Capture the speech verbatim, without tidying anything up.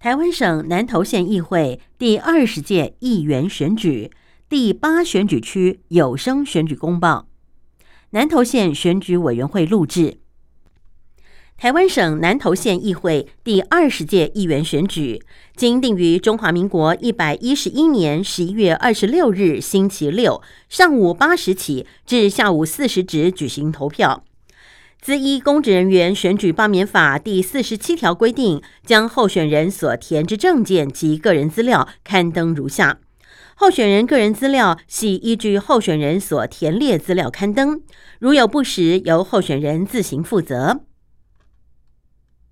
台湾省南投县议会第二十届议员选举第八选举区有声选举公报，南投县选举委员会录制。台湾省南投县议会第二十届议员选举，经定于中华民国一百一十一年十一月二十六日星期六上午八时起至下午四时止举行投票。自依公职人员选举罢免法第四十七条规定，将候选人所填之证件及个人资料刊登如下。候选人个人资料系依据候选人所填列资料刊登，如有不实，由候选人自行负责。